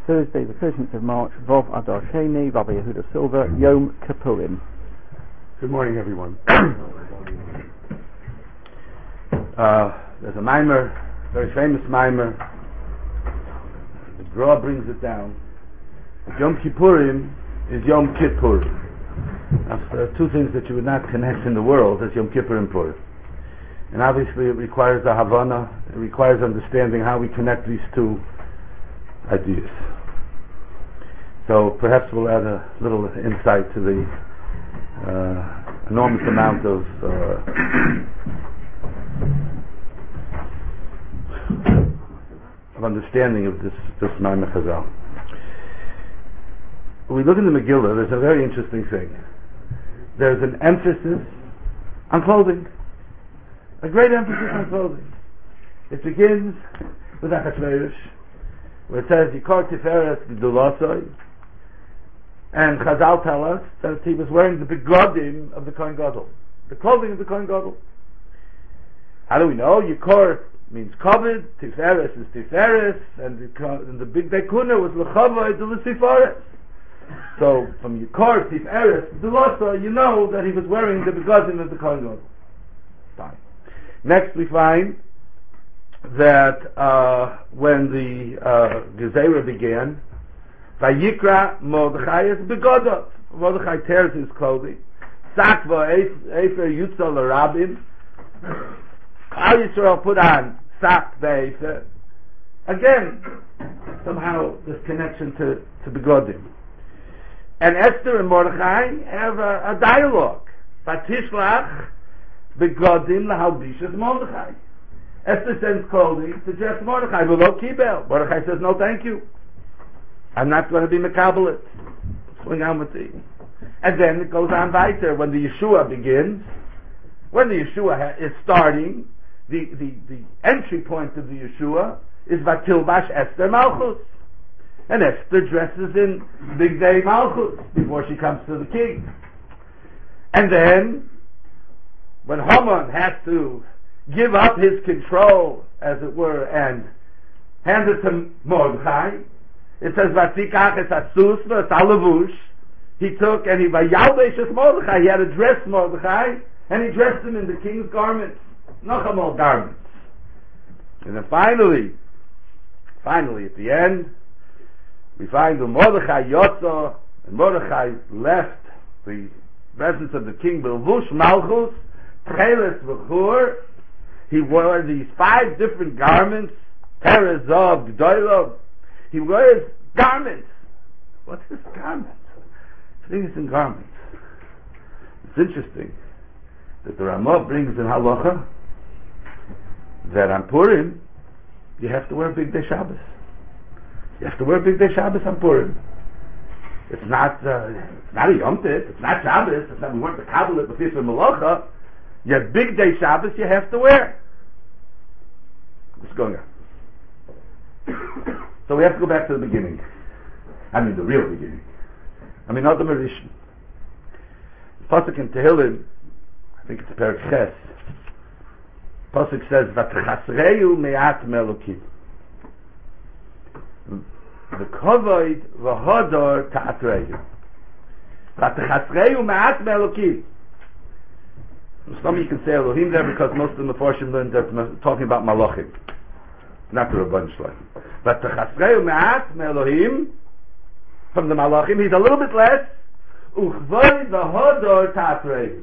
Thursday, the 13th of March, Vov Adar Sheni, Rabbi Yehuda Silver, Yom Kippurim. Good morning, everyone. There's a mimer, very famous mimer. The Gra brings it down. Yom Kippurim is Yom Kippur. Now, there are two things that you would not connect in the world as Yom Kippur and Purim. And obviously it requires a Havana, it requires understanding how we connect these two ideas. So perhaps we'll add a little insight to the enormous amount of understanding of this Maimon Chazal. When we look in the Megillah, there's a very interesting thing. There's an emphasis on clothing. A great emphasis on clothing. It begins with Achashverosh, where it says, Yikar Tiferes G'dulasoi, and Chazal tell us that he was wearing the begodim of the Kohen Gadol, the clothing of the Kohen Gadol. How do we know? Yikar means covered, Tiferes is Tiferes, and the big Dekuna was L'chava de L'sifares. So from Yikar Tiferes G'dulasoi, you know that he was wearing the begodim of the Kohen Gadol. Fine. Next we find that when the Gezerah began, Vayikra Mordechai is begodov. Mordechai tears his clothing. Sakva Efer Yutzal Rabim. Al Yisrael put on Sak Be'efer. Again, somehow this connection to begodim. And Esther and Mordechai have a dialogue. Vatishlach begodim lahalbishas Mordechai. Esther sends clothing to dress Mordechai. V'lo kibel. Mordechai says, no thank you. I'm not going to be mekabelit. Swing on with thee. And then it goes on weiter. When the Yeshua begins, when the Yeshua is starting, the entry point of the Yeshua is Vatilbash Esther Malchus. And Esther dresses in Big Day Malchus before she comes to the king. And then, when Haman has to give up his control, as it were, and hand it to Mordechai, it says, Vatikach es asus v'es alavush. He took and he vayalbesh es Mordechai. He had to dress Mordechai, and he dressed him in the king's garments, Nachamol garments. And then finally, at the end, we find that Mordechai Yotza, and Mordechai left the presence of the king, Belvush Malchus, Tcheles v'chur. He wore these 5 different garments, Terezov, Gdoilov. He wears garments. What is garments? Things in garments. It's interesting that the Ramah brings in Halacha that on Purim you have to wear Big Day Shabbos. You have to wear Big Day Shabbos on Purim. It's not a Yom Tov. It's not Shabbos. It's not, we weren't the Kabbalah with this Malacha. You have Big Day Shabbos you have to wear. What's going on? So we have to go back to the beginning. I mean the real beginning. I mean not the Marishan. Pasuk in Tehillim, I think it's Perek Ches. Pasuk says, V'tchasreu me'at me'elokim. V'kovoid v'hodor ta'atreu. V'tchasreu me'at me'elokim. Some of you can say Elohim there because most of the Mefarshim learned that talking about Malachim. Not the Rabban Shalom. But the Chasreu Me'at Me'Elohim, from the Malachim, he's a little bit less. Uchvoy v'hodor ta'atreu.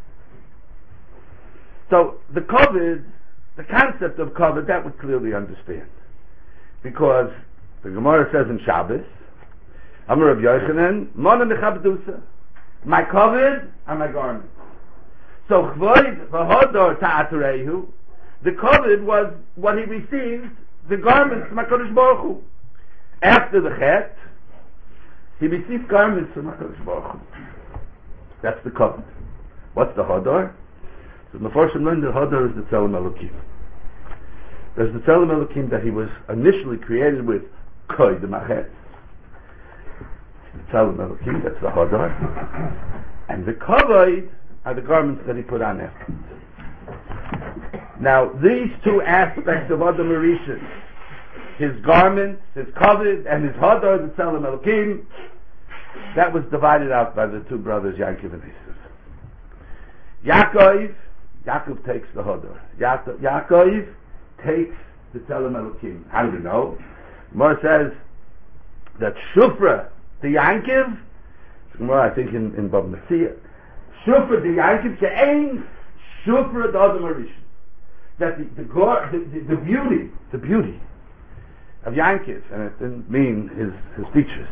So the COVID, the concept of COVID, that we clearly understand. Because the Gemara says in Shabbos, Amar Rav Yochanan, Mona Mechabdusa. My COVID are my garments. So Chvoy v'hodor ta'atreu, the COVID was what he received, the garments from HaKadosh Baruch Hu. After the Chet, he received garments from HaKadosh Baruch Hu. That's the COVID. What's the Hodor? So the Mefarshim learned that Hodor is the Tzelem Elokim. There's the Tzelem Elokim that he was initially created with Koi the Machet. The Tzelem Elokim, that's the Hodor. And the Kavod are the garments that he put on after. Now, these two aspects of Adam Rishon, his garments, his covet, and his hodor, the Tzelem Elokim, that was divided out by the two brothers, Yaakov and Esav. Yaakov takes the hodor. Yaakov takes the Tzelem Elokim. How do we know? Gemara says that Shufra the Yaakov, I think in Bava Metzia, Shufra the Yaakov she'ein Shufra the Adam Harishon. That the beauty of Yaakov, and it didn't mean his features.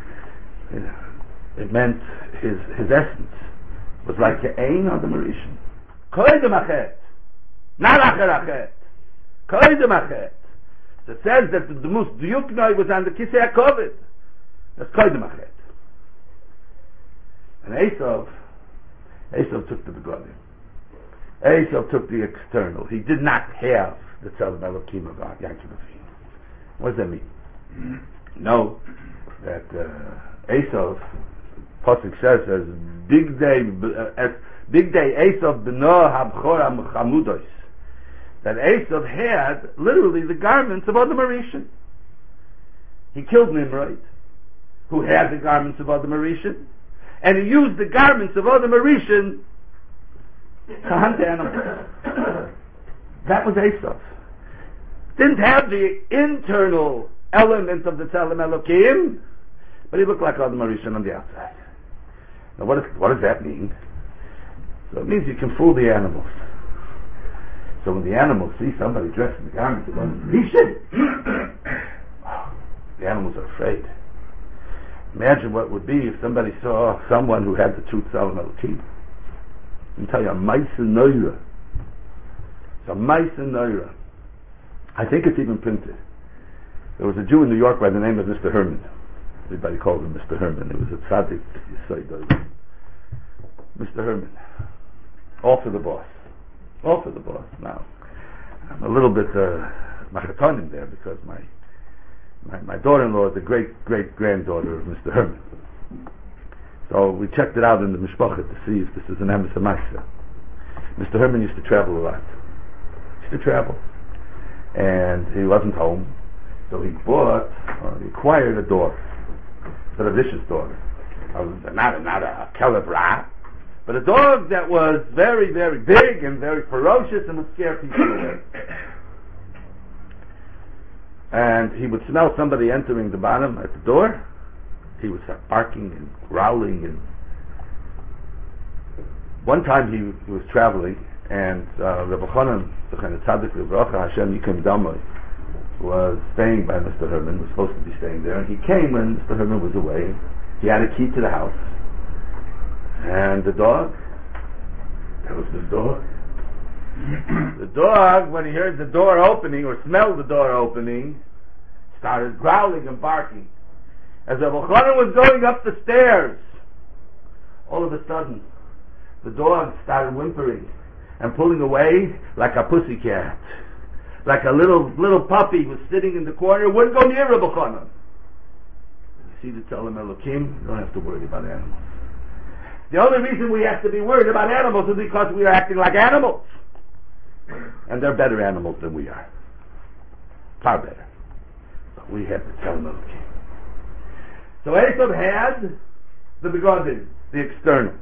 It meant his essence was like she'ein Adam Harishon. Koydem achet, not acher achet. Koydem achet. So it says that the most diyuknoi was on the Kisei HaKoved. That's Koydem achet. And Esav took the begodim. Esav took the external. He did not have the Tzelem Elokim of Yaakov Avinu. What does that mean? No, that Esav, Pasuk says, as big day Esav b'no habchor hamudos, that Esav had literally the garments of Adam Harishon. He killed Nimrod, who had the garments of Adam Harishon, and he used the garments of Adam Harishon to hunt animals. That was Esav. Didn't have the internal element of the Tzelem Elokim, but he looked like Adam Harishon on the outside. Now what does that mean? So it means you can fool the animals. So when the animals see somebody dressed in the garments of Adam Harishon, the animals are afraid. Imagine what it would be if somebody saw someone who had the true Tzelem Elokim. I can tell you, a Maisa Noira. It's a Maisa Noira. I think it's even printed. There was a Jew in New York by the name of Mr. Herman. Everybody called him Mr. Herman. He was a tzaddik. Mr. Herman. All for the boss. All for the boss. Now, I'm a little bit machatonim there because my daughter-in-law is the great-great-granddaughter of Mr. Herman. So we checked it out in the mishpacha to see if this is an emes ha'maisa. Mr. Herman used to travel a lot. He used to travel. And he wasn't home. So he acquired a dog. But a vicious dog. Not a keleb ra, but a dog that was very, very big and very ferocious and would scare people away. And he would smell somebody entering the bottom at the door. He would start barking and growling. And one time he was traveling, and Rebbe Chanan, the Tzaddik Livracha Hashem Yikom Damoy, was staying by Mr. Herman. Was supposed to be staying there, and he came when Mr. Herman was away. He had a key to the house, and the dog. That was the dog. The dog, when he heard the door opening or smelled the door opening, started growling and barking. As Rebbe Chanan was going up the stairs, all of a sudden, the dog started whimpering and pulling away like a pussycat, like a little puppy was sitting in the corner, wouldn't go near Rebbe Chanan. You see the Tzelem Elokim, you don't have to worry about animals. The only reason we have to be worried about animals is because we are acting like animals. And they're better animals than we are. Far better. But we have the Tzelem Elokim. So Esav had the begodim, the external.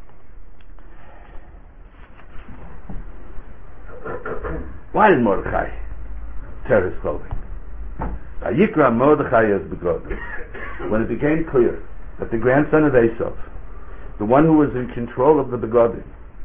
Why did Mordechai tear his clothing? Yikra Mordechai as begodim. When it became clear that the grandson of Esav, the one who was in control of the begodim,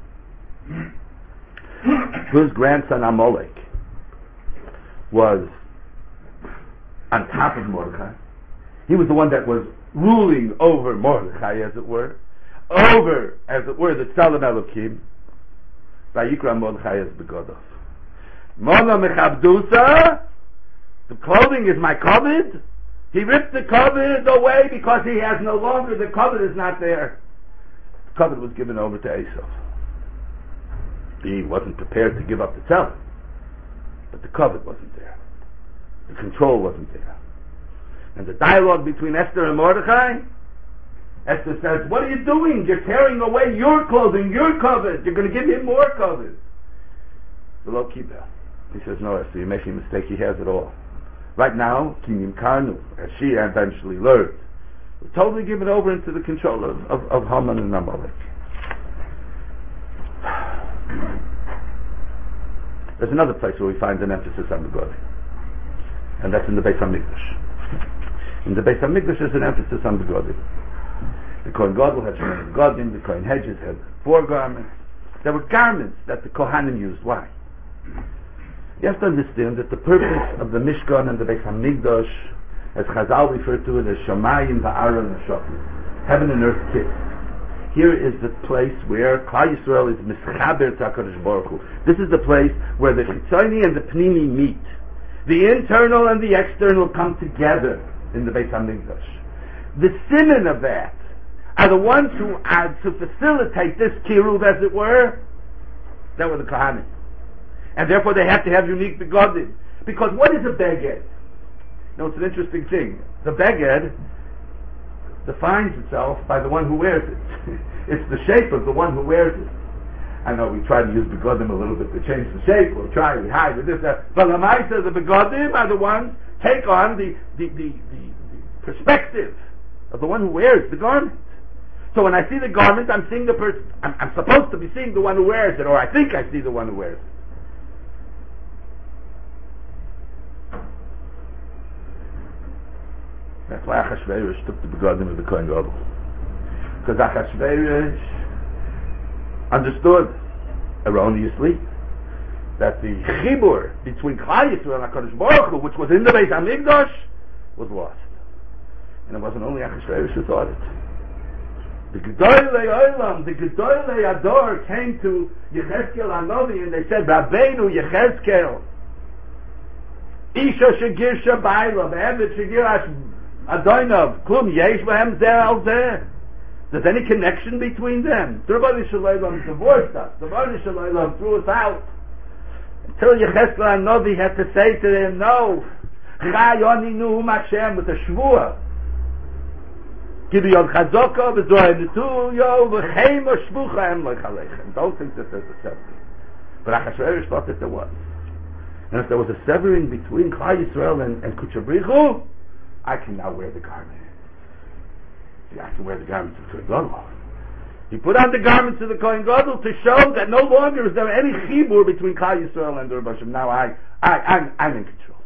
his grandson Amalek, was on top of Mordechai. He was the one that was ruling over Mordechai, as it were, the Tzelem Elokim. Vayikra Mordechai as begodov. Mona mechabdusa. The clothing is my covet. He ripped the covet away because he has no longer. The covet is not there. The covet was given over to Esav. He wasn't prepared to give up the Tzelem, but the covet wasn't there. The control wasn't there. And the dialogue between Esther and Mordechai, Esther says, what are you doing? You're tearing away your clothing, your covet. You're going to give him more covet. The Lo Kibel. He says, no, Esther, you're making a mistake. He has it all. Right now, Kinyim Karnu, as she eventually learned, was totally given over into the control of Haman and Amalek. There's another place where we find an emphasis on the Begodim, and that's in the Beis HaMikdash. In the Beis HaMikdash there's an emphasis on the Begodim. The Kohen Gadol had Shemini Begodim, the Kohen Hedges had 4 garments. There were garments that the Kohanim used. Why? You have to understand that the purpose of the Mishkan and the Beis HaMikdash, as Chazal referred to it as Shamayim Va'aron Hashofim, heaven and earth kiss. Here is the place where Klal Yisrael is Mischaber to HaKadosh Baruch Hu. This is the place where the Chitzoni and the Pnimi meet. The internal and the external come together in the Beis HaMikdash. The siman of that are the ones who had to facilitate this kiruv, as it were. That were the Kohanim. And therefore they have to have unique begodim. Because what is a beged? Now it's an interesting thing. The beged defines itself by the one who wears it. It's the shape of the one who wears it. I know we try to use begodim a little bit to change the shape. We'll try, we hide with this, that. But the Maisa, the begodim are the ones take on the perspective of the one who wears the garment. So when I see the garment, I'm seeing the person. I'm supposed to be seeing the one who wears it, or I think I see the one who wears it. That's why Achashverosh took the begodim of the Kohen Gadol. Because Achashverosh understood erroneously that the chibur between Klal Yisrael and HaKadosh Baruch Hu, which was in the Beis HaMikdash, was lost. And it wasn't only Achashverosh who thought it. The Gedolei Olam, the Gedolei Ador came to Yechezkel Hanavi and they said, Rabbeinu Yechezkel, Isha Shegirsha Baila, Be'emet Shegirash Adoinov, Klum Yesh Behem Zer Al Zer. There's any connection between them? The Rebbeinu Shalom divorced us. The Rebbeinu Shalom threw us out. Until Yechezkel Hanavi had to say to them, no, Chai Oni Nuhum Hashem with a shvuah. Don't think that there's a severing. But Achashverosh thought that there was. And if there was a severing between Klal Yisrael and Kuchabrichu, I can now wear the garment. See, I can wear the garments of the Kohen Gadol. He put on the garments of the Kohen Gadol to show that no longer is there any chibur between Klal Yisrael and the Rebbe Hashem. Now I'm in control.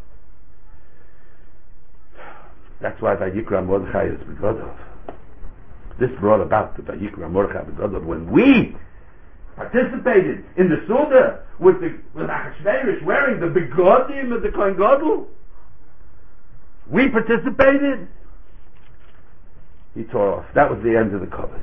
That's why Vayikra Mordechai is Begodov. This brought about the Vayikra Mordechai Begodov when we participated in the Suda with Achashverosh wearing the Begodim of the Kohen Gadol. We participated. He tore off. That was the end of the covenant.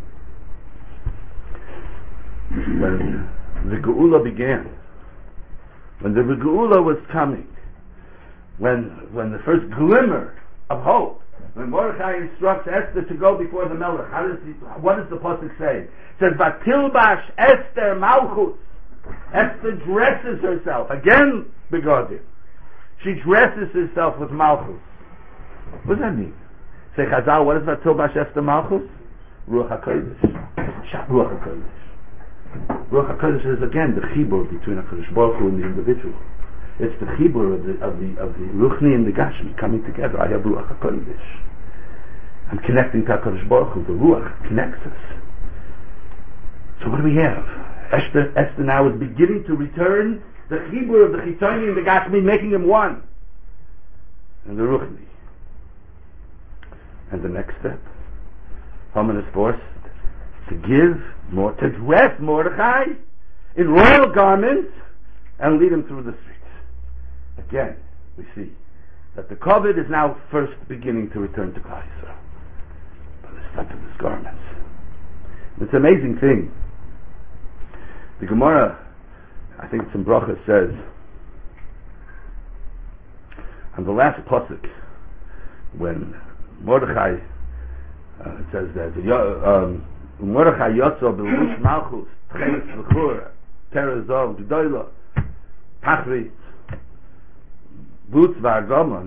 When the Geula began, when the Geula was coming, when the first glimmer of hope, when Mordechai instructs Esther to go before the Melech, what does the pasuk say? It says, "Vatilbash Esther Malchus." Esther dresses herself again. Begodim. She dresses herself with Malchus. What does that mean? Say Chazal, what is Vatilbash Esther Malchus? Ruach HaKodesh. Ruach HaKodesh. Ruach HaKodesh is again the chibur between HaKadosh Baruch Hu and the individual. It's the chibur of the Ruchni and the Gashmi coming together. I have Ruach HaKodesh. I'm connecting to HaKadosh Baruch Hu. The Ruach connects us. So what do we have? Esther now is beginning to return the chibur of the Chitoni and the Gashmi, making them one. And the Ruchni. And the next step, Haman is forced to dress Mordechai in royal garments and lead him through the streets. Again, we see that the covet is now first beginning to return to Klal Yisrael by the step of his garments. It's an amazing thing. The Gemara, I think it's in Bracha, says on the last pasuk when Mordechai, it says that Mordechai Yotzo B'Lush Malchus Tcheles V'Chur Terazov G'Doyla Tachrit Boots V'Argamon.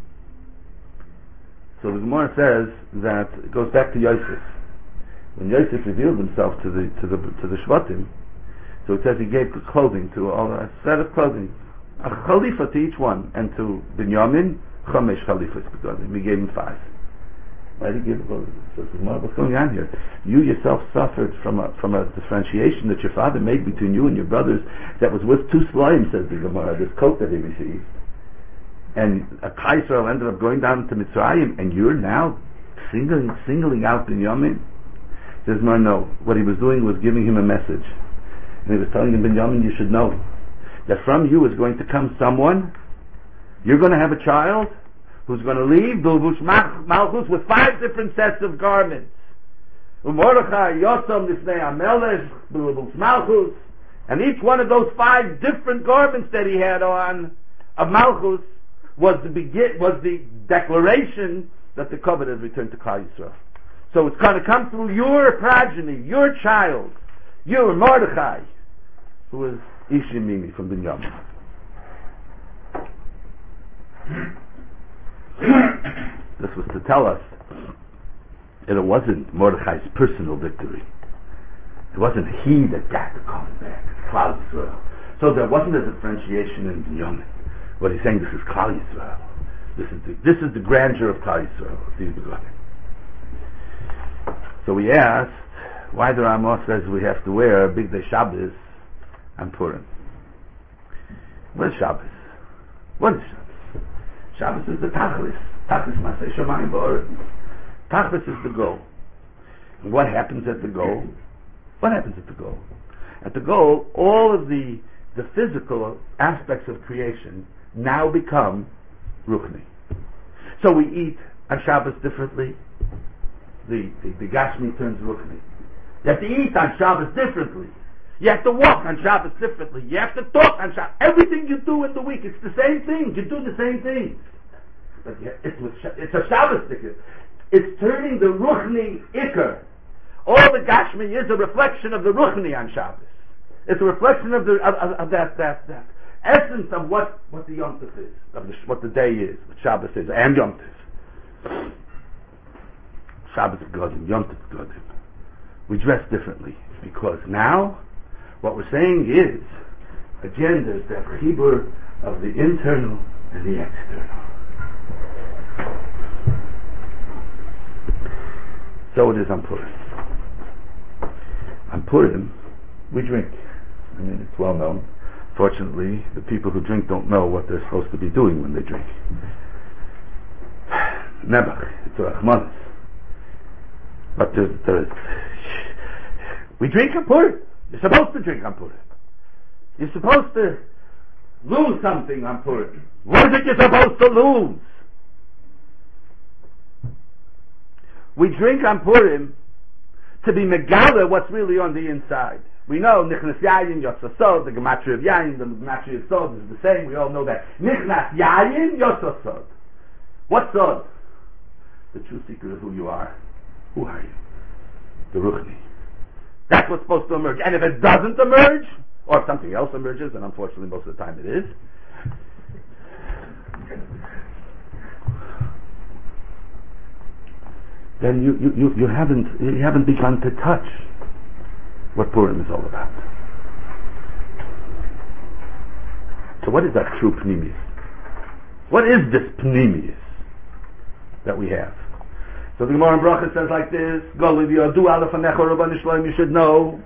So the Gemara says that it goes back to Yosef. When Yosef revealed himself to the Shvatim, so it says he gave clothing to all, a set of clothing, A Khalifa to each one. And to Binyamin, Chamesh Khalifas begonim. We gave him 5. Why did he give? What's going on here? You yourself suffered from a differentiation that your father made between you and your brothers that was worth 2 slaim, says the Gemara, this coat that he received. And Klal Yisrael ended up going down to Mitzrayim, and you're now singling out Binyamin? Says Mar, no. What he was doing was giving him a message. And he was telling him, Binyamin, you should know that from you is going to come someone, you're going to have a child, who's going to leave Bilbush Malchus with 5 different sets of garments. Mordechai Yosam Lifnei HaMelech Bilbush Malchus, and each one of those 5 different garments that he had on of Malchus was the declaration that the covenant has returned to Klal Yisrael. So it's going to come through your progeny, your child, your Mordechai, who is Ishimimi from Binyamin. This was to tell us that it wasn't Mordechai's personal victory. It wasn't he that got the covenant back. It's Klal Yisrael. So there wasn't a differentiation in Binyamin. What he's saying, this is Klal Yisrael. This is the grandeur of Klal Yisrael. These begotten. So we asked why the Ramah says we have to wear Big Day Shabbos and Purim. What is Shabbos? What is Shabbos? Shabbos is the Tachlis. Tachlis Masei Shamayim Ba'aretz. Tachlis is the goal. And what happens at the goal? What happens at the goal? At the goal, all of the physical aspects of creation now become Ruchni. So we eat on Shabbos differently. The Gashmi turns Ruchni. You have to eat on Shabbos differently. You have to walk on Shabbos differently. You have to talk on Shabbos. Everything you do in the week, it's the same thing. You do the same thing. But it's a Shabbos ticket. It's turning the Ruchni Iker. All the Gashmi is a reflection of the Ruchni on Shabbos. It's a reflection of that essence of what the Yom Tov is, what the day is, what Shabbos is, and Yom Tov. Shabbos is Godim, Yom Tov is Godim. We dress differently because now what we're saying is, again, there's that chibur of the internal and the external. So it is on Purim. On Purim, we drink. I mean, it's well known. Fortunately, the people who drink don't know what they're supposed to be doing when they drink. Nebach, it's a Rachmanis. But we drink on Purim. You're supposed to drink on Purim. You're supposed to lose something on Purim. What is it you're supposed to lose? We drink on Purim to be megala what's really on the inside. We know Nichnas Yayin, Yotzasod, the Gematria of Yayin, the Gematria of Sod is the same. We all know that. Nichnas Yayin, Yotzasod. What's Sod? The true secret of who you are. Who are you? The Ruchni. That's what's supposed to emerge. And if it doesn't emerge, or if something else emerges, and unfortunately most of the time it is, then you haven't begun to touch what Purim is all about. So what is that true Pnimius? What is this Pnimius that we have? So the Gemara in Bracha says like this: you should know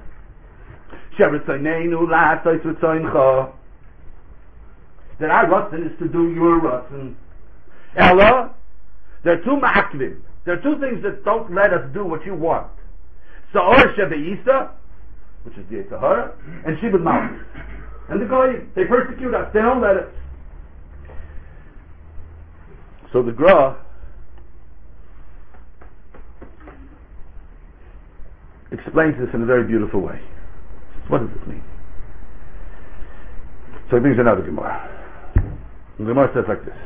that our Ratzon is to do your Ratzon. Ella, there are 2 ma'akvim. There are 2 things that don't let us do what you want. Sa'or Shebe'isa, which is the Yetzer Hara, and Shibud Malchus. And the Goyim, they persecute us. They don't let us. So the Gra explains this in a very beautiful way. What does this mean? So he brings another Gemara. The Gemara says like this: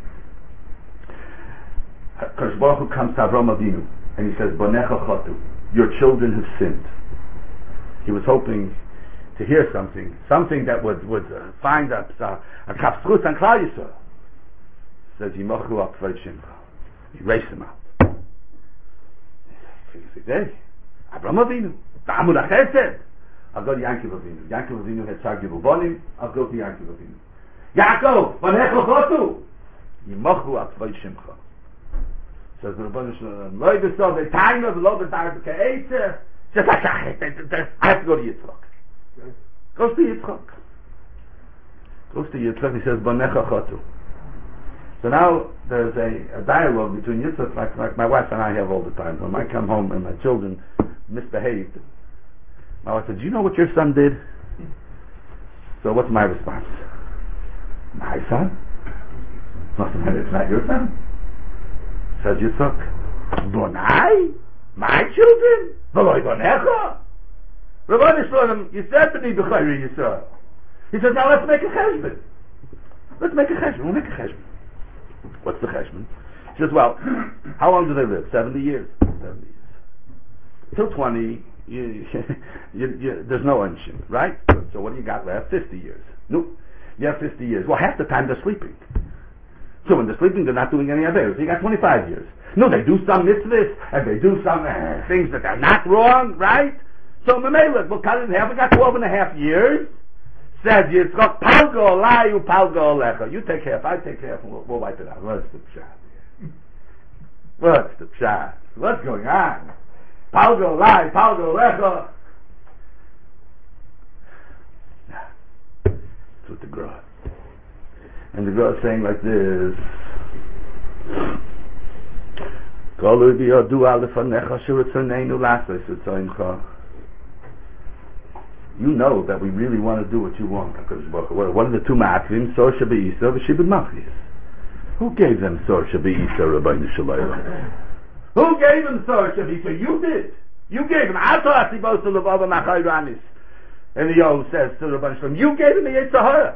Kadosh Baruch Hu comes to Avram Avinu and he says, "Bonecha chatu, your children have sinned." He was hoping to hear something that would find a kapschus on Klal Yisrael. Says Yimachu al Kvod Shimcha, erase them out. He says, "Hey, Avram Avinu, Ta'amud HaChesed." I'll go to Yankiv Avinu. Yankiv Avinu had Shar Gibul Bonim. I'll go to Yankiv Avinu. Yaakov, Vanecha Chotu. Yimachu Atzvay Shimcha. Says the Rebbeinu Shalom, Loi B'Sov, the time of the Lo B'Tar B'Ke'etzer. Says, I have to go to Yitzchak. Goes to Yitzchak. He says, Vanecha Chotu. So now there's a dialogue between Yitzchak, like my wife and I have all the time. When I come home and my children misbehaved, my wife said, do you know what your son did? So what's my response? My son? It's not your son. Says Yitzchak, Bonai? My children? V'loi bonecha? Rebbeinu Shalom, you said b'ni b'chayri Yisrael. He says, now let's make a cheshbon. We'll make a cheshbon. What's the cheshbon? He says, well, how long do they live? 70 years. 70 years. Till 20, there's no unshim, right? So what do you got left? 50 years. Nope. You have 50 years. Well, half the time they're sleeping. So when they're sleeping, they're not doing any Averos. So you got 25 years. No, they do some mitzvahs, and they do some things that are not wrong, right? So Mamela, we'll cut it in half. We got 12 and a half years. Says Yitzchak, Palgo Olayu, Palgo Olecha. You take half, I take half, and we'll wipe it out. What's the pshat? What's going on? Palgo Olayu, Palgo Olecha. That's what the Gra. And the Gra is saying like this. You know that we really want to do what you want. What are the two ma'atim? Sor Shabba'isa, V'shibud Machlis. Who gave them Sor Shabba'isa, Rabbeinu Shalom? Who gave them Sor Shabba'isa? You did. You gave them. And the Yom says to Rabbeinu Shalom, you gave them the Yitzhahara.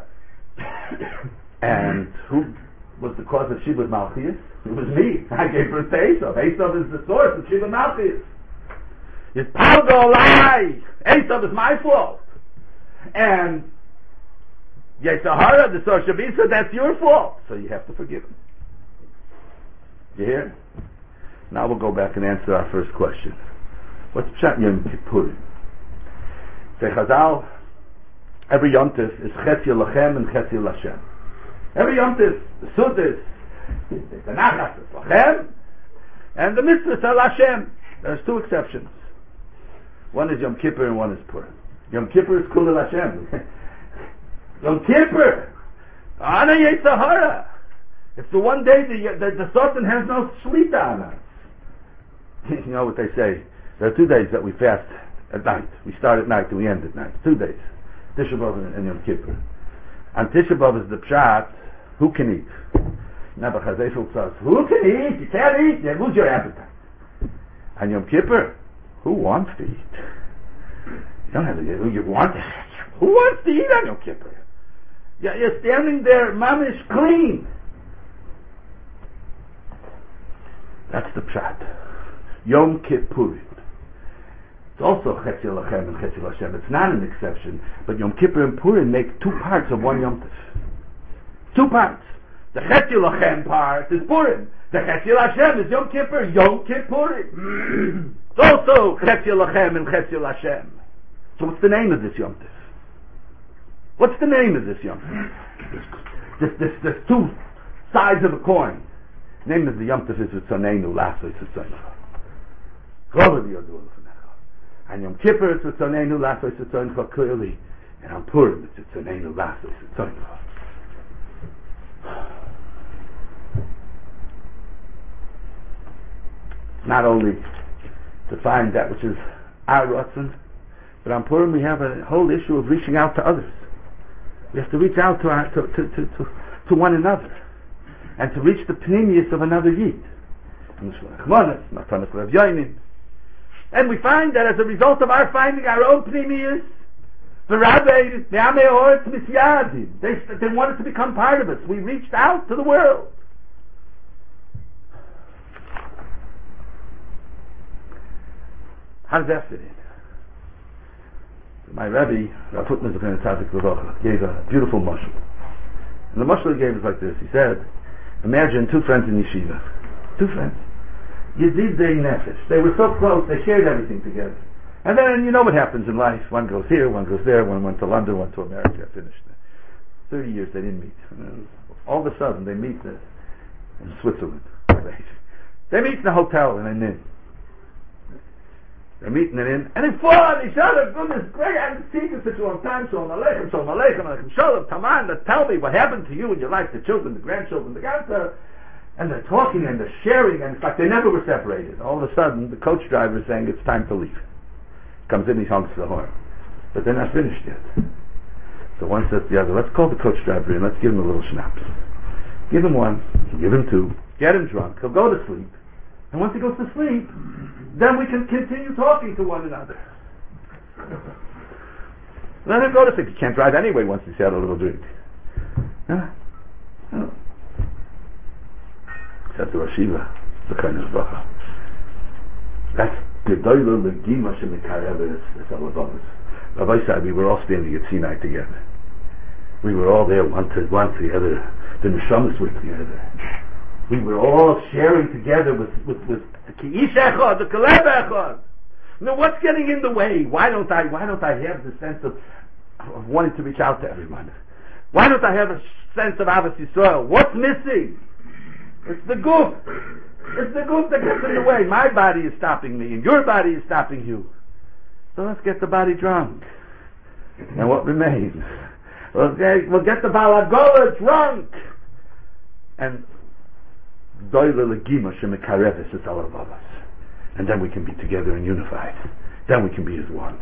And who was the cause of Shibud Malchus? It was me. I gave her to Esav. Esav is the source of Shibud Malchus. It's Palgo lie. Esav is my fault. And Yitzhahara, the source of Esav, that's your fault. So you have to forgive him. You hear? Now we'll go back and answer our first question. What's Pshat Yom Kippurim? Say Chazal, every Yom Tif is Chetzi Lachem and Chetzi Lashem. Every Yom Tif, the Suddis, the Nachas is Lachem, and the Mitzvahs are Lashem. There's two exceptions. One is Yom Kippur and one is Purim. Yom Kippur is Kula Lashem. Yom Kippur, Ana Yitzhahara. It's the one day the Sultan has no Shlita on us. You know what they say? There are 2 days that we fast at night. We start at night and we end at night. 2 days. Tisha B'Av and Yom Kippur. And Tisha B'Av is the Pshat, who can eat? Nebuchadnezzar says, who can eat? You can't eat, you lose your appetite. And Yom Kippur, who wants to eat? You don't have to get who you want to eat. Who wants to eat on Yom Kippur? You're standing there, mamish clean. That's the Pshat. Yom Kippur. It's also Chetzi Lachem and Chetzi Lashem. It's not an exception, but Yom Kippur and Purim make 2 parts of one Yom Tif. 2 parts. The Chetzi Lachem part is Purim. The Chetzi Lashem is Yom Kippur. Yom Kippurim. It's also Chetzi Lachem and Chetzi Lashem. So what's the name of this Yom Tif? What's the name of this Yom Tif? There's 2 sides of a coin. The name of the Yom Tif is Ritzoneinu Lasoi Tzitzonecha. And Yom Kippur it's Ritzoneinu Lasoi Tzitzonecha clearly, and on Purim it's Ritzoneinu Lasoi Tzitzonecha. Not only to find that which is our Ratzon, but on Purim we have a whole issue of reaching out to others. We have to reach out to one another, and to reach the pnimius of another Yid. And we find that as a result of our finding our own pnimius, they wanted to become part of us. We reached out to the world. How does that fit in? My Rebbe, Rav Hutner Zechariah Tzadik Levacha, gave a beautiful mashal. And the mashal he gave is like this. He said, imagine 2 friends in yeshiva. 2 friends. Yedidei nefesh. They were so close, they shared everything together. And then, you know what happens in life. One goes here, one goes there, one went to London, one to America, finished. 30 years they didn't meet. And then all of a sudden they meet in Switzerland. They meet in a hotel in an inn. They're meeting it in, and they fall on each other. Goodness great, I haven't seen you such a long time. Shalom aleichem, shalom aleichem, shalom taman. Tell me what happened to you in your life, the children, the grandchildren, the grandchildren. And they're talking and they're sharing, and it's like they never were separated. All of a sudden, the coach driver is saying it's time to leave. Comes in, he honks the horn. But they're not finished yet. So one says to the other, let's call the coach driver in, let's give him a little schnapps. Give him one, give him two, get him drunk, he'll go to sleep. And once he goes to sleep, then we can continue talking to one another. Let him go to sleep. He can't drive anyway once he's had a little drink. Said to Rashiva, the kind of bracha. That's the doiler legima shemikarev is all about us. Rabbi said we were all standing at Sinai together. We were all there one together. The neshamas were together. We were all sharing together with the Ki'ish Echad, the Kaleb Echad. Now what's getting in the way? Why don't I have the sense of wanting to reach out to everyone? Why don't I have a sense of Ahavas Yisrael? What's missing? It's the goof. It's the goof that gets in the way. My body is stopping me and your body is stopping you. So let's get the body drunk. And what remains? We'll get the Balagola drunk. And and then we can be together and unified. Then we can be as one.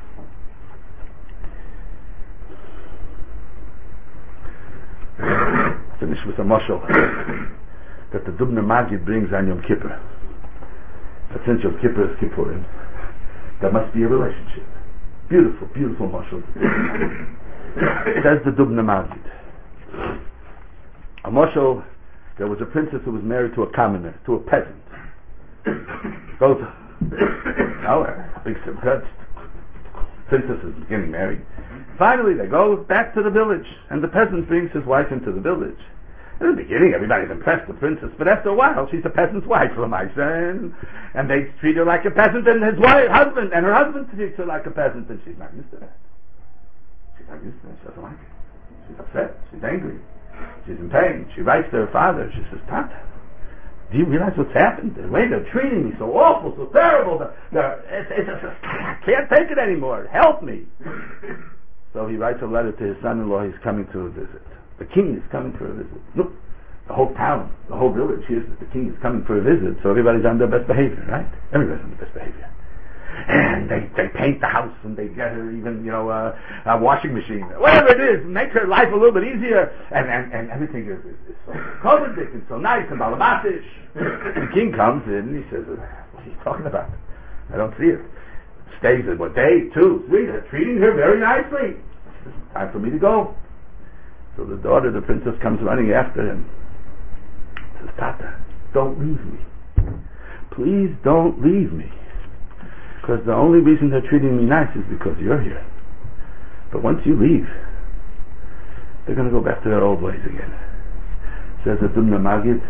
Finish with a mashal that the Dubner Magid brings on Yom Kippur. But since Yom Kippur is Kippurim, there must be a relationship. Beautiful, beautiful mashal. Says the Dubner Magid. A mashal. There was a princess who was married to a commoner, to a peasant. Goes, big princess is getting married. Finally, they go back to the village, and the peasant brings his wife into the village. In the beginning, everybody's impressed with the princess, but after a while, she's a peasant's wife, and they treat her like a peasant, and her husband treats her like a peasant, and she's not used to that. She's not used to that. She doesn't like it. She's upset. She's angry. She's in pain. She writes to her father. She says, Tata, do you realize what's happened? The way they're treating me, so awful, so terrible. I can't take it anymore. Help me. So he writes a letter to his son-in-law. He's coming to a visit. The king is coming for a visit. Look, the whole town, the whole village hears that the king is coming for a visit, so everybody's on their best behavior, right? Everybody's on their best behavior. And they paint the house, and they get her even, a washing machine, whatever it is, make her life a little bit easier, and everything is so covered and so nice and balamatish. The king comes in and he says, what are you talking about? I don't see it. Stays in what, day, 2, 3, they're treating her very nicely. It's time for me to go. So the daughter, the princess, comes running after him. Says, Tata, don't leave me. Please don't leave me. Because the only reason they're treating me nice is because you're here. But once you leave, they're going to go back to their old ways again. Says the Dubner Magid,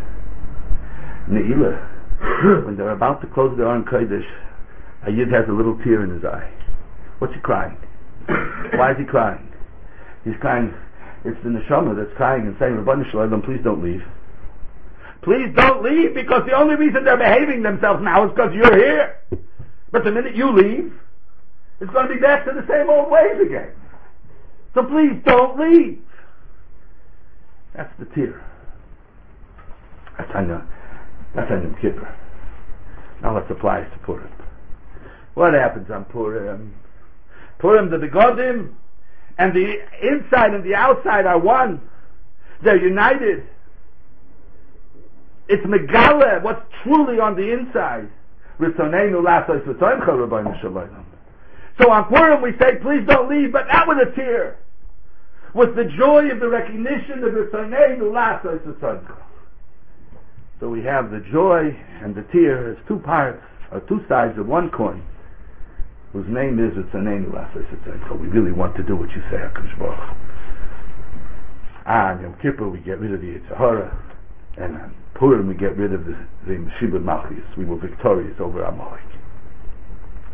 Ne'ilah, when they're about to close the Aron Kodesh, a Yid has a little tear in his eye. What's he crying? Why is he crying? He's crying, it's the Neshama that's crying and saying, Rabbanu Shalom, please don't leave. Please don't leave, because the only reason they're behaving themselves now is because you're here. But the minute you leave, it's going to be back to the same old ways again. So please don't leave. That's the tear. That's on Yom Kippur. Now let's apply it to Purim. What happens on Purim? Purim, the Begodim, and the inside and the outside are one. They're united. It's Megala, what's truly on the inside. So on Purim we say, please don't leave, but not with a tear. With the joy of the recognition of Ritzoneinu Lasos V'Tzoncha. So we have the joy and the tear as two parts, or two sides of one coin, whose name is Ritzoneinu Lasos V'Tzoncha. We really want to do what you say, HaKadosh Baruch Hu. On Yom Kippur we get rid of the Yetzer Hara, and on Purim we get rid of the Shibud Malchus. We were victorious over Amalek.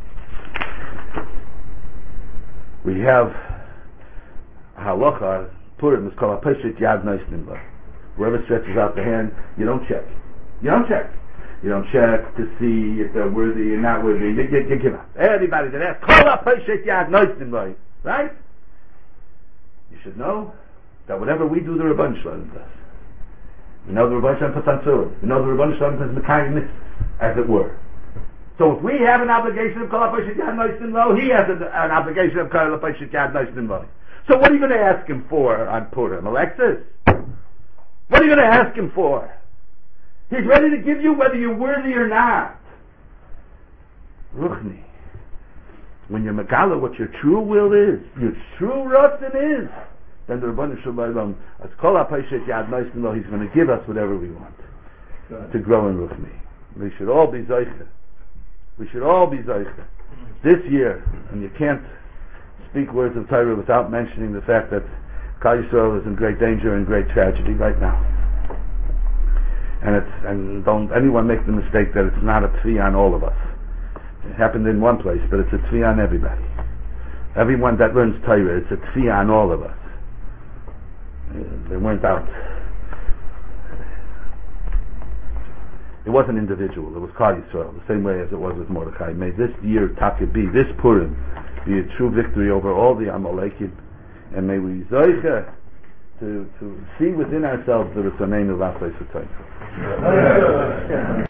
We have halacha Purim is called a Peshet Yad Noisnim. Whoever stretches out the hand, you don't check. You don't check. You don't check to see if they're worthy or not worthy. You give up. Everybody that asks, call a Peshet Yad Noisnim, right? You should know that whatever we do, the Rebbeinu Shalom does. We know the Rebbeinu Shalom puts on Tzurah. We know the Rebbeinu Shalom puts Mekayim, as it were. So if we have an obligation of Kol HaPeshet Yad Noisnim Lo, he has an obligation of Kol HaPeshet Yad Noisnim Lo. So what are you going to ask him for on Purim? Alexis? What are you going to ask him for? He's ready to give you whether you're worthy or not. Ruchni. When you're Megala, what your true will is, your true Ratzon is, then the Rebbeinu Shalom, as Kol HaPeshet Yad Noisnim Lo, he's going to give us whatever we want to grow in Ruchni. We should all be Zoicha. We should all be Zoicha. This year, and you can't speak words of Torah without mentioning the fact that Klal Yisrael is in great danger and great tragedy right now. And don't anyone make the mistake that it's not a tzvi on all of us. It happened in one place, but it's a tzvi on everybody. Everyone that learns Torah, it's a tzvi on all of us. They weren't out. It wasn't individual, it was Klal Yisrael, the same way as it was with Mordechai. May this year, Taka, be, this Purim, be a true victory over all the Amalekim, and may we Zoicha to see within ourselves the Ritzonenu V'Asei Sotayim.